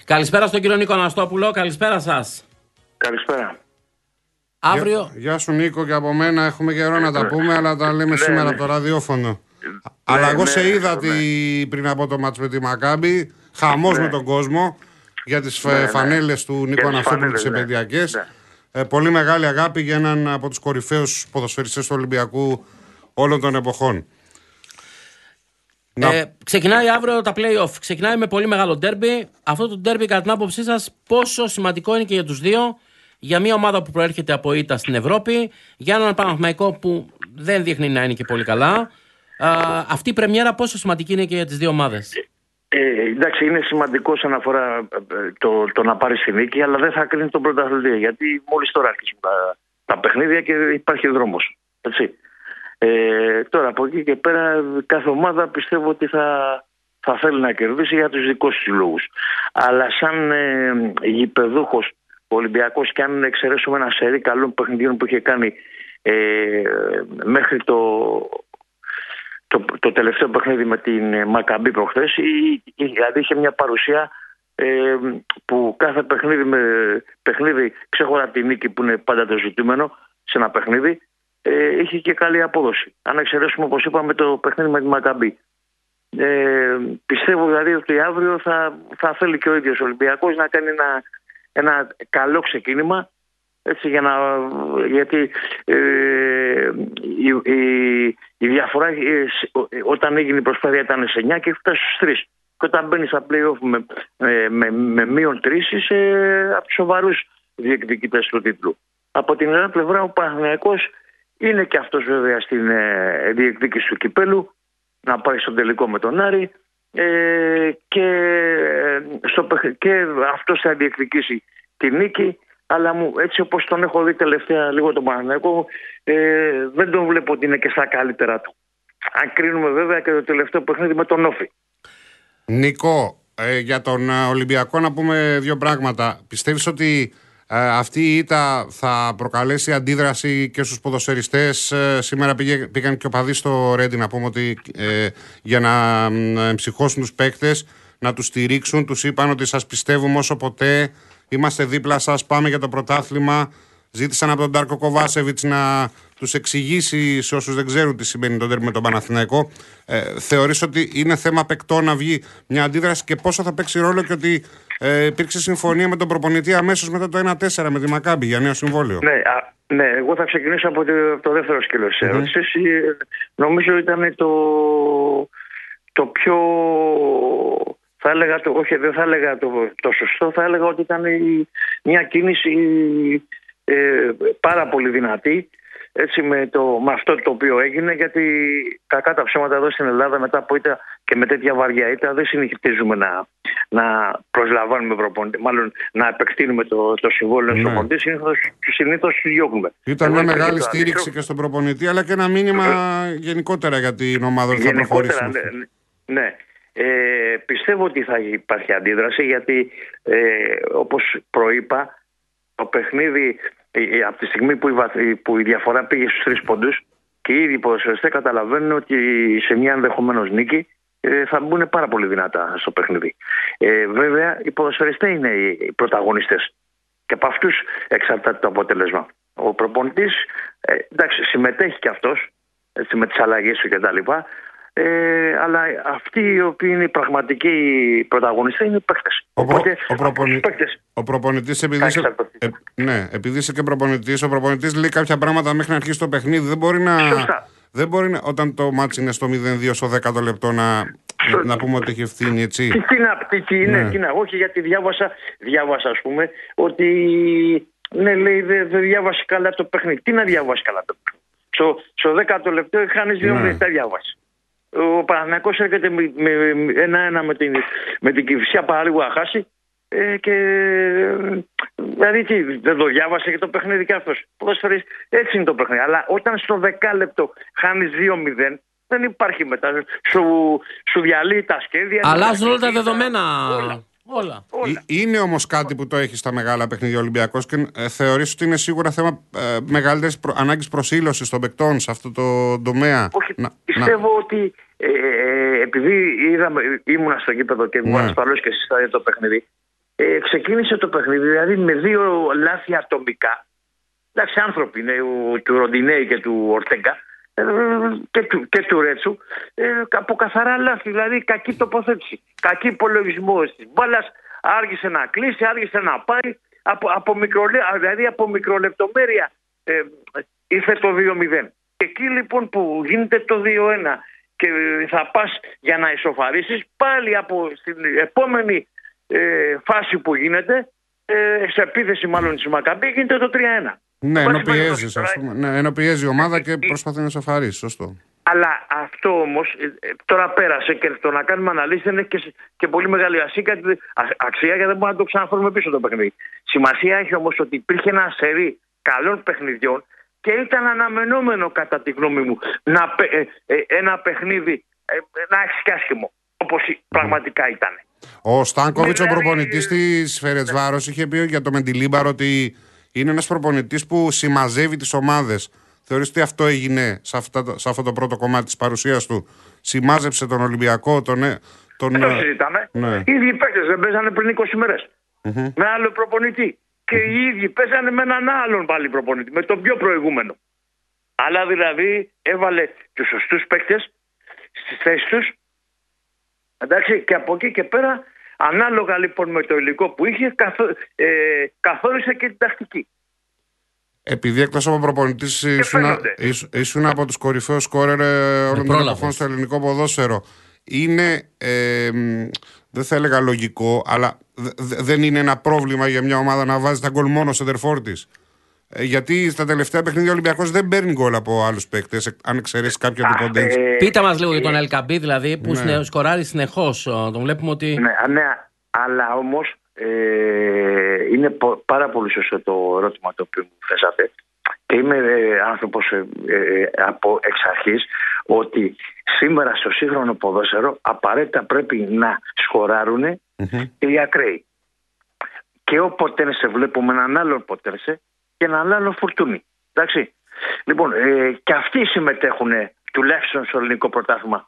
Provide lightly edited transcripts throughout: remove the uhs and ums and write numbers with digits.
Καλησπέρα στον κύριο Νίκο Αναστόπουλο, καλησπέρα σας. Καλησπέρα. Αύριο... Γεια σου Νίκο, και από μένα έχουμε καιρό να τα πούμε, αλλά τα λέμε σήμερα από το ραδιόφωνο. Αλλά εγώ σε είδα πριν από το μάτς με τη Μακάμπι, χαμός με τον κόσμο για τις φανέλες του Νίκο Αναστόπουλου, τις επαιδειακές. Πολύ μεγάλη αγάπη για έναν από τους κορυφαίους ποδοσφαιριστές του Ολυμπιακού όλων των εποχών. Ξεκινάει αύριο τα play-off. Ξεκινάει με πολύ μεγάλο ντέρμπι. Αυτό το ντέρμπι, κατά την άποψή σας, πόσο σημαντικό είναι και για τους δύο? Για μια ομάδα που προέρχεται από ήττα στην Ευρώπη, για έναν Παναθηναϊκό που δεν δείχνει να είναι και πολύ καλά. Αυτή η πρεμιέρα πόσο σημαντική είναι και για τις δύο ομάδες? Εντάξει, είναι σημαντικό όσον αφορά το να πάρει τη νίκη, αλλά δεν θα κρίνει τον πρωταθλητή, γιατί μόλις τώρα αρχίσουν τα παιχνίδια και υπάρχει δρόμος. Έτσι. Τώρα από εκεί και πέρα κάθε ομάδα πιστεύω ότι θα θέλει να κερδίσει για τους δικούς τους λόγους. Αλλά σαν γηπεδούχος ο Ολυμπιακός, και αν εξαιρέσουμε ένα σερί καλών παιχνιδιών που είχε κάνει μέχρι το τελευταίο παιχνίδι με την Μακαμπή προχθές, δηλαδή είχε μια παρουσία που κάθε παιχνίδι ξέχωρα από τη νίκη που είναι πάντα το ζητούμενο σε ένα παιχνίδι, είχε και καλή απόδοση. Αν εξαιρέσουμε, όπως είπαμε, το παιχνίδι με τη Μακαμπή. Πιστεύω δηλαδή ότι αύριο θα θέλει και ο ίδιος ο Ολυμπιακός να κάνει ένα καλό ξεκίνημα, έτσι, γιατί η διαφορά όταν έγινε η προσπάθεια ήταν σε 9 και φτάσει στους 3. Και όταν μπαίνει στα play-off με μείον 3 από τους σοβαρούς διεκδικητές του τίτλου. Από την άλλη πλευρά ο Παναθηναϊκός είναι και αυτός βέβαια στην διεκδίκηση του κυπέλου, να πάει στον τελικό με τον Άρη, και αυτός θα διεκδικήσει τη νίκη. Αλλά έτσι όπως τον έχω δει τελευταία λίγο τον Παναθηναϊκό, δεν τον βλέπω ότι είναι και στα καλύτερα του. Αν κρίνουμε βέβαια και το τελευταίο παιχνίδι με τον Όφη. Νίκο, για τον Ολυμπιακό να πούμε δύο πράγματα. Πιστεύεις ότι αυτή η ήττα θα προκαλέσει αντίδραση και στους ποδοσφαιριστές? Σήμερα πήγαν και οπαδοί στο Ρέντι, να πούμε ότι για να εμψυχώσουν τους παίκτες, να τους στηρίξουν. Τους είπαν ότι σας πιστεύουμε όσο ποτέ, είμαστε δίπλα σας, πάμε για το πρωτάθλημα. Ζήτησαν από τον Ντάρκο Κοβάσεβιτς να τους εξηγήσει, σε όσους δεν ξέρουν τι σημαίνει το ντέρμπι με τον Παναθηναϊκό. Θεωρείς ότι είναι θέμα παικτών να βγει μια αντίδραση, και πόσο θα παίξει ρόλο και ότι υπήρξε συμφωνία με τον προπονητή αμέσως μετά το 1-4 με τη Μακάμπι για νέο συμβόλαιο? Ναι, εγώ θα ξεκινήσω από το δεύτερο σκέλος της ερώτησης. Νομίζω ήταν το πιο... Θα έλεγα δεν θα έλεγα το σωστό, θα έλεγα ότι ήταν μια κίνηση πάρα πολύ δυνατή, έτσι, με αυτό το οποίο έγινε, γιατί κακά τα ψέματα εδώ στην Ελλάδα μετά από ήττα και με τέτοια βαριά ήττα δεν συνηθίζουμε να προσλαμβάνουμε προπονητή, μάλλον να επεκτείνουμε το συμβόλαιο στον προπονητή. Συνήθως τους διώχνουμε. Ήταν μια μεγάλη στήριξη και στον προπονητή, αλλά και ένα μήνυμα γενικότερα για την ομάδα που θα προχωρήσει. Ναι. Πιστεύω ότι θα υπάρχει αντίδραση, γιατί όπως προείπα, το παιχνίδι από τη στιγμή που η διαφορά πήγε στους 3 πόντους και ήδη οι ποδοσφαιριστές καταλαβαίνουν ότι σε μια ενδεχομένως νίκη θα μπουν πάρα πολύ δυνατά στο παιχνίδι. Βέβαια οι ποδοσφαιριστές είναι οι πρωταγωνιστές και από αυτούς εξαρτάται το αποτέλεσμα. Ο προπονητής εντάξει, συμμετέχει και αυτός, έτσι, με τις αλλαγές του κτλ. Αλλά αυτοί οι οποίοι είναι οι πραγματικοί πρωταγωνιστές είναι οι παίκτες. Ο προπονητής, επειδή είσαι και προπονητής, ο προπονητής λέει κάποια πράγματα μέχρι να αρχίσει το παιχνίδι. Δεν μπορεί όταν το μάτσι είναι στο 0-2 στο 10ο λεπτό να πούμε ότι έχει ευθύνη, έτσι. Όχι, γιατί διάβασα ας πούμε ότι ναι, λέει δεν διάβασε καλά το παιχνίδι. Τι να διαβάσει καλά το παιχνίδι? Στο 10ο λεπτό χάνεις 2-0, τα διάβασε. Ο Παναθηναϊκός έρχεται με 1-1 με την Κηφισιά, παραλίγο να χάσει, και δηλαδή δεν το διάβασε και το παιχνίδι και αυτός. Έτσι είναι το παιχνίδι. Αλλά όταν στο 10 λεπτό χάνεις 2-0, δεν υπάρχει μετά. Σου διαλύει τα σχέδια. Αλλάζουν όλα τα δεδομένα. Όλα. Είναι όμως κάτι που το έχει στα μεγάλα παιχνίδια ο Ολυμπιακός, και θεωρείς ότι είναι σίγουρα θέμα μεγαλύτερης ανάγκης προσήλωσης των παικτών σε αυτό το τομέα? Όχι, πιστεύω ότι επειδή ήμουνα στο γήπεδο και ήμουν ασφαλώς και εσείς το παιχνίδι, ξεκίνησε το παιχνίδι δηλαδή με 2 λάθη ατομικά. Εντάξει, άνθρωποι είναι του Ροντινέη και του Ορτέγκα και του Ρέτσου, από καθαρά λάθη, δηλαδή κακή τοποθέτηση, κακή υπολογισμό της μπάλας, άργησε να κλείσει, άργησε να πάει, δηλαδή από μικρολεπτομέρεια ήρθε το 2-0. Και εκεί λοιπόν που γίνεται το 2-1 και θα πας για να ισοφαρίσεις, πάλι στην επόμενη φάση που γίνεται, σε επίθεση μάλλον της Μακαμπή, γίνεται το 3-1. Ναι, ενώ πιέζει η ομάδα και προσπαθεί να ισοφαρίσει, σωστό. Αλλά αυτό όμως τώρα πέρασε και το να κάνουμε αναλύσεις είναι και πολύ μεγάλη αξία, γιατί δεν μπορούμε να το ξαναφέρουμε πίσω το παιχνίδι. Σημασία έχει όμως ότι υπήρχε ένα σερί καλών παιχνιδιών και ήταν αναμενόμενο κατά τη γνώμη μου ένα παιχνίδι να έχει και άσχημο, όπως πραγματικά ήταν. Ο Στάνκοβιτς, ο προπονητής της Φερεντσβάρος, είχε πει για το Μεντιλίμπαρ ότι είναι ένας προπονητής που συμμαζεύει τις ομάδες. Θεωρείς ότι αυτό έγινε σε αυτό το πρώτο κομμάτι της παρουσίας του? Συμμάζεψε τον Ολυμπιακό, το συζητάμε. Ναι. Οι ίδιοι παίκτες δεν παίζανε πριν 20 μέρες. Με άλλο προπονητή. Και οι ίδιοι παίζανε με έναν άλλον πάλι προπονητή, με τον πιο προηγούμενο. Αλλά δηλαδή έβαλε τους σωστούς παίκτες στις θέσεις τους. Εντάξει, και από εκεί και πέρα, ανάλογα λοιπόν με το υλικό που είχε, καθόρισε και την τακτική. Επειδή εκτός από προπονητής ήσουν από τους κορυφαίους σκόρερ όλων των εποχών στο ελληνικό ποδόσφαιρο, είναι, δεν θα έλεγα λογικό, αλλά δεν είναι ένα πρόβλημα για μια ομάδα να βάζει τα γκολ μόνο σε τερφόρ της? Γιατί στα τελευταία παιχνίδια ο Ολυμπιακός δεν παίρνει γκολ από άλλους παίκτες, αν εξαιρέσει κάποια του Ποντένς. Πείτε μας λίγο για τον Ελκαμπή, δηλαδή, που σκοράρει συνεχώς. Τον βλέπουμε ότι. Ναι, αλλά όμως είναι πάρα πολύ σωστό το ερώτημα το οποίο μου θέσατε. Και είμαι άνθρωπος από εξ αρχής ότι σήμερα στο σύγχρονο ποδόσφαιρο απαραίτητα πρέπει να σκοράρουν και οι ακραίοι. Και ο Ποτένσε βλέπουμε έναν άλλον Ποτένσε και έναν άλλο Φορτούνι. Εντάξει. Λοιπόν, και αυτοί συμμετέχουν τουλάχιστον στο ελληνικό πρωτάθλημα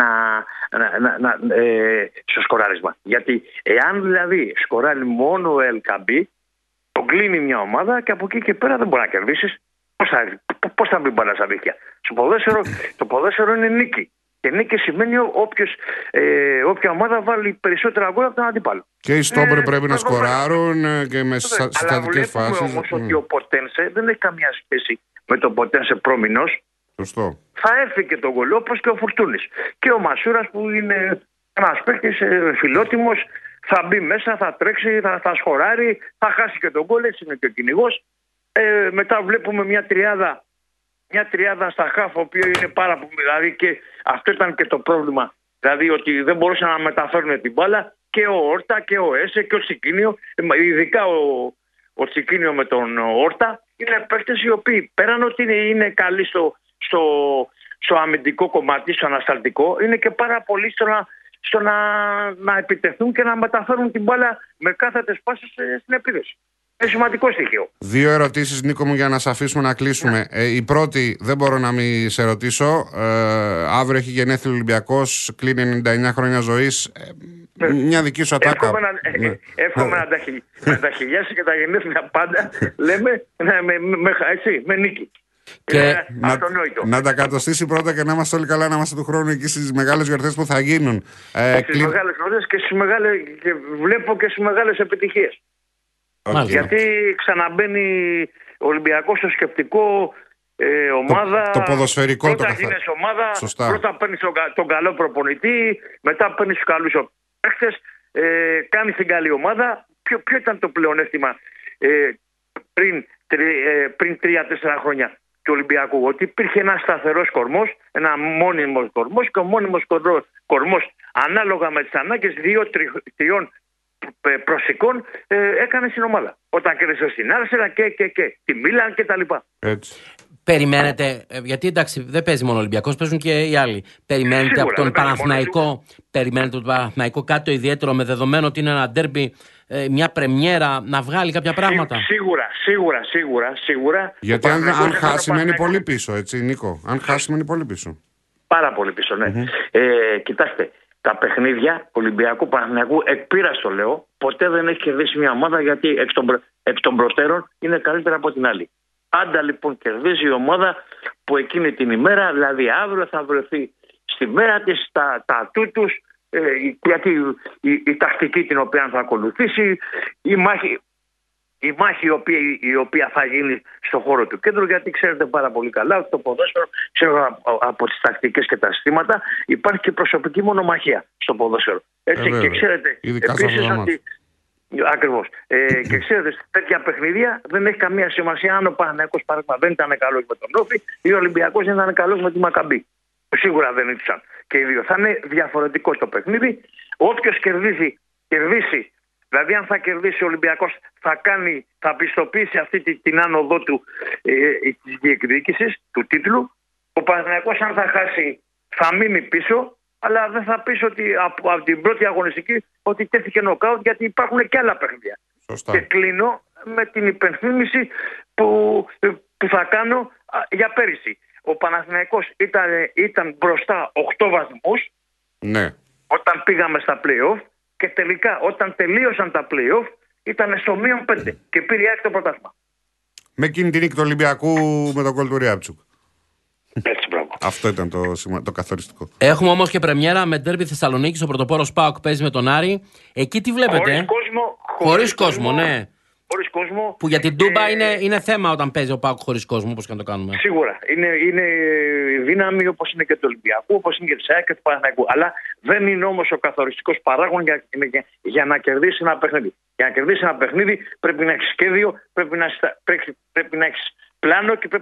στο σκοράρισμα. Γιατί εάν δηλαδή σκοράρει μόνο ο Ελκαμπή, τον κλείνει μια ομάδα και από εκεί και πέρα δεν μπορεί να κερδίσεις. Πώς θα μπει μπάλα στα δίχτυα? Το ποδόσφαιρο είναι νίκη. Και νίκη σημαίνει όποια ομάδα βάλει περισσότερα γκολ από τον αντίπαλο. Και οι στόπερ πρέπει να σκοράρουν και με συστατικές φάσεις. Αλλά όμως ότι ο Ποτένσε δεν έχει καμία σχέση με τον Ποτένσε προμηνός. Σωστό. Θα έρθει και τον γκολ, όπως και ο Φουρτούνης. Και ο Μασούρας που είναι ένας παίκτης φιλότιμος, θα μπει μέσα, θα τρέξει, θα σχοράρει, θα χάσει και τον γκολ, έτσι είναι και ο κυνηγός. Μετά βλέπουμε μια τριάδα στα χαφ, ο οποίο είναι πάρα πολύ, δηλαδή, και αυτό ήταν και το πρόβλημα. Δηλαδή ότι δεν μπορούσαν να μεταφέρουν την μπάλα και ο Όρτα και ο Έσε και ο Τσικίνιο, ειδικά ο Τσικίνιο με τον Όρτα, είναι παίκτες οι οποίοι πέραν ότι είναι καλοί στο αμυντικό κομμάτι, στο ανασταλτικό, είναι και πάρα πολύ στο να επιτεθούν και να μεταφέρουν την μπάλα με κάθετες πάσες στην επίδεση. Είναι σημαντικό στοιχείο. 2 ερωτήσεις, Νίκο μου, για να σε αφήσουμε να κλείσουμε. Η πρώτη, δεν μπορώ να μην σε ρωτήσω. Αύριο έχει γενέθλιο Ολυμπιακός, κλείνει 99 χρόνια ζωής. Μια δική σου ατάκα. Εύχομαι να τα χιλιάσει και τα γενέθλια πάντα, λέμε, με νίκη. Και να τα κατοστήσει πρώτα και να είμαστε όλοι καλά, να είμαστε του χρόνου εκεί στις μεγάλες γιορτές που θα γίνουν. Στις μεγάλες γιορτές και βλέπω και στις μεγάλες επιτυχίες. Γιατί ξαναμπαίνει ο Ολυμπιακός στο σκεπτικό ομάδα. Το ποδοσφαιρικό πρώτα το γίνεις ομάδα, σωστά. Πρώτα παίρνεις τον καλό προπονητή, μετά παίρνεις τους καλούς παίκτες, κάνεις την καλή ομάδα. Ποιο ήταν το πλεονέκτημα πριν 3-4 χρόνια του Ολυμπιακού? Ότι υπήρχε ένα σταθερός κορμός, ένα μόνιμος κορμός, και ο μόνιμος κορμός ανάλογα με τις ανάγκες 2-3 προσικών έκανε στην ομάδα. Όταν κέρδισε στην Άρσενα και τη Μίλαν και τα λοιπά. Έτσι. Περιμένετε, γιατί εντάξει δεν παίζει μόνο ο Ολυμπιακός, παίζουν και οι άλλοι. Περιμένετε από τον Παναθηναϊκό κάτι το ιδιαίτερο, με δεδομένο ότι είναι ένα ντέρμπι, μια πρεμιέρα, να βγάλει κάποια πράγματα? Σίγουρα. Γιατί αν χάσει μένει πολύ πίσω, έτσι Νίκο? Αν χάσει μένει πολύ πίσω. Πάρα πολύ πίσω, ναι. Κοιτάξτε, τα παιχνίδια Ολυμπιακού Παναθηναϊκού εκ πείρας το λέω, ποτέ δεν έχει κερδίσει μια ομάδα, γιατί εκ των προτέρων είναι καλύτερα από την άλλη. Πάντα λοιπόν κερδίζει η ομάδα που εκείνη την ημέρα, δηλαδή αύριο, θα βρεθεί στη μέρα της, τα ατού τους, γιατί η τακτική την οποία θα ακολουθήσει, η μάχη η οποία θα γίνει στον χώρο του κέντρου, γιατί ξέρετε πάρα πολύ καλά ότι το ποδόσφαιρο, ξέρω από τις τακτικές και τα συστήματα, υπάρχει και προσωπική μονομαχία στο ποδόσφαιρο. Έτσι, και ξέρετε επίσης ότι... Ακριβώς. Και ξέρετε, σε τέτοια παιχνίδια δεν έχει καμία σημασία αν ο Παναθηναϊκός παράδειγμα δεν ήταν καλός με τον Όφη ή ο Ολυμπιακός δεν ήταν καλός με τη Μακαμπή. Σίγουρα δεν ήταν και οι δύο. Θα είναι διαφορετικό το παιχνίδι. Όποιος κερδίσει. Δηλαδή, αν θα κερδίσει ο Ολυμπιακός, θα πιστοποιήσει αυτή την άνοδό του της διεκδίκησης του τίτλου. Ο Παναθηναϊκός, αν θα χάσει, θα μείνει πίσω, αλλά δεν θα πεις ότι από την πρώτη αγωνιστική ότι τέθηκε νοκάουτ, γιατί υπάρχουν και άλλα παιχνίδια. Σωστά. Και κλείνω με την υπενθύμηση που θα κάνω για πέρυσι. Ο Παναθηναϊκός ήταν μπροστά 8 βαθμούς, ναι, όταν πήγαμε στα play-off, και τελικά όταν τελείωσαν τα play-off ήταν στο -5 και πήρε το πρωτάθλημα. Με εκείνη την νίκη του Ολυμπιακού με τον γκολ του Ριάπτσουκ. Έτσι, μπράβο. Αυτό ήταν το καθοριστικό. Έχουμε όμως και πρεμιέρα με ντέρμπι Θεσσαλονίκης. Ο πρωτοπόρος ΠΑΟΚ παίζει με τον Άρη. Εκεί τι βλέπετε? Χωρίς κόσμο, ναι. Χωρίς κόσμο. Που για την Τούμπα είναι θέμα όταν παίζει ο ΠΑΟΚ χωρίς κόσμο, όπως και να το κάνουμε. Σίγουρα. Είναι δύναμη, όπως είναι και του Ολυμπιακού, όπως είναι και της ΑΕΚ και του Παναθηναϊκού. Αλλά δεν είναι όμως ο καθοριστικός παράγων για να κερδίσει ένα παιχνίδι. Για να κερδίσει ένα παιχνίδι πρέπει να έχεις σχέδιο, πρέπει να έχεις πλάνο και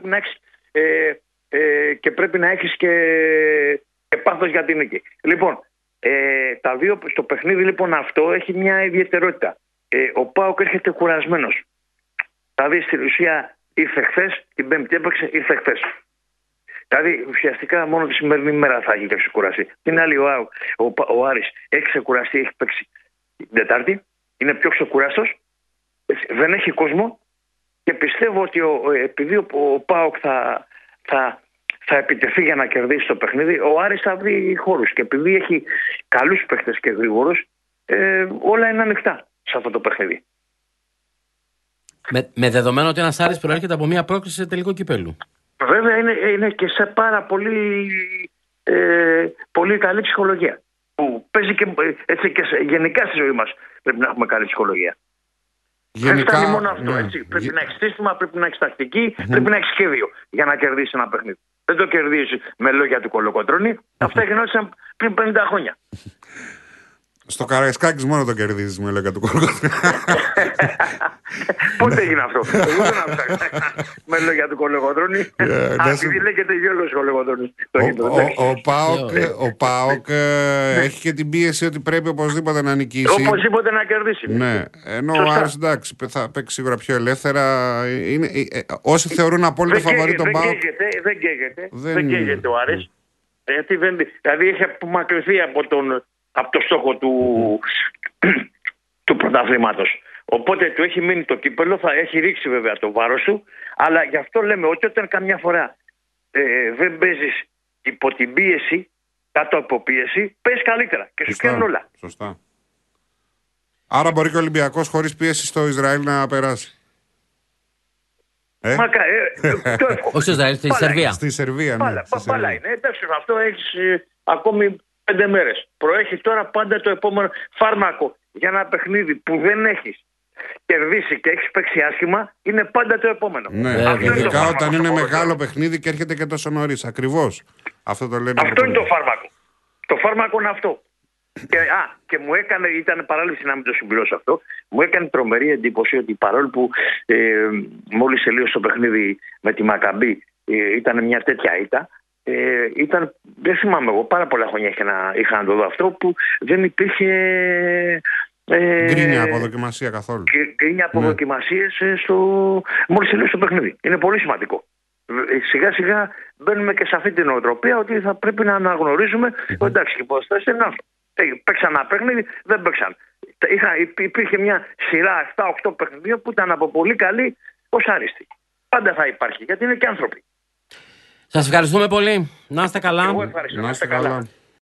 πρέπει να έχεις και πάθος για την νίκη. Λοιπόν, το παιχνίδι λοιπόν αυτό έχει μια ιδιαιτερότητα. Ο ΠΑΟΚ έρχεται κουρασμένος. Δηλαδή στην ουσία ήρθε χθες, την Πέμπτη έπαιξε, ήρθε χθες. Δηλαδή ουσιαστικά μόνο τη σημερινή μέρα θα έχει ξεκουραστεί. Την άλλη ο Άρης έχει ξεκουραστεί, έχει παίξει την Τετάρτη, είναι πιο ξεκουράστος, δεν έχει κόσμο και πιστεύω ότι επειδή ο ΠΑΟΚ θα επιτεθεί για να κερδίσει το παιχνίδι, ο Άρης θα βρει χώρους και επειδή έχει καλούς παίχτες και γρήγορους, όλα είναι ανοιχτά σε αυτό το παιχνίδι. Με δεδομένο ότι ένας Άρης προέρχεται από μια πρόκληση σε τελικό κυπέλλου. Βέβαια είναι και σε πάρα πολύ καλή ψυχολογία. Που παίζει και, έτσι, και γενικά στη ζωή μας πρέπει να έχουμε καλή ψυχολογία. Γενικά, δεν φτάνει μόνο αυτό. Ναι. Έτσι. Πρέπει να έχεις σύστημα, πρέπει να έχεις τακτική, πρέπει να έχεις σχέδιο για να κερδίσεις ένα παιχνίδι. Δεν το κερδίσεις με λόγια του Κολοκοτρώνη. Αυτά γινόντουσαν πριν 50 χρόνια. Στο Καραϊσκάκης μόνο το κερδίζεις με λόγια του Κολοκοτρώνη. Πότε έγινε αυτό? Εγώ δεν άκουσα με λόγια του Κολοκοτρώνη. Επειδή λέγεται Γιώργος Κολοκοτρώνης. Ο ΠΑΟΚ έχει και την πίεση ότι πρέπει οπωσδήποτε να νικήσει. Οπωσδήποτε να κερδίσει. Ναι. Ενώ ο Άρης εντάξει θα παίξει σίγουρα πιο ελεύθερα. Όσοι θεωρούν απόλυτο φαβορί τον ΠΑΟΚ. Δεν καίγεται ο Άρης. Δηλαδή έχει απομακρυνθεί από το στόχο του πρωταθλήματος. Οπότε του έχει μείνει το κύπελλο, θα έχει ρίξει βέβαια το βάρος του, αλλά γι' αυτό λέμε ότι όταν καμιά φορά δεν παίζεις υπό την πίεση, κάτω από πίεση, παίζεις καλύτερα και σου πιάνουν όλα. Σωστά. Άρα μπορεί και ο Ολυμπιακός χωρίς πίεση στο Ισραήλ να περάσει. Όχι στο Ισραήλ, στη Σερβία. Στη Σερβία, ναι. Πάλα είναι. Εντάξει, αυτό έχεις ακόμη 5 μέρες. Προέχει τώρα πάντα το επόμενο φάρμακο για ένα παιχνίδι που δεν έχεις κερδίσει και έχεις παίξει άσχημα, είναι πάντα το επόμενο. Ναι, ειδικά όταν είναι μεγάλο παιχνίδι και έρχεται και τόσο νωρίς. Ακριβώς. Αυτό το λένε. Αυτό είναι το φάρμακο. Το φάρμακο είναι αυτό. Και μου έκανε, ήταν παράληψη να μην το συμπληρώσω αυτό, μου έκανε τρομερή εντύπωση ότι παρόλο που μόλις τελείωσε το παιχνίδι με τη Μακαμπή ήταν μια τέτοια ήττα, δεν θυμάμαι εγώ, πάρα πολλά χρόνια είχα να το δω αυτό, που δεν υπήρχε γκρίνια αποδοκιμασία καθόλου. Γκρίνια αποδοκιμασίες μόλις τελείωσε το παιχνίδι. Είναι πολύ σημαντικό. Σιγά σιγά μπαίνουμε και σε αυτή την νοοτροπία ότι θα πρέπει να αναγνωρίζουμε εντάξει, οι υποστάσεις είναι άνθρωποι. Παίξαν ένα παιχνίδι, δεν παίξαν. Υπήρχε μια σειρά 7-8 παιχνιδίων που ήταν από πολύ καλή ως άριστη. Πάντα θα υπάρχει, γιατί είναι και άνθρωποι. Σας ευχαριστούμε πολύ. Να είστε καλά. Εγώ ευχαριστώ. Να είστε καλά.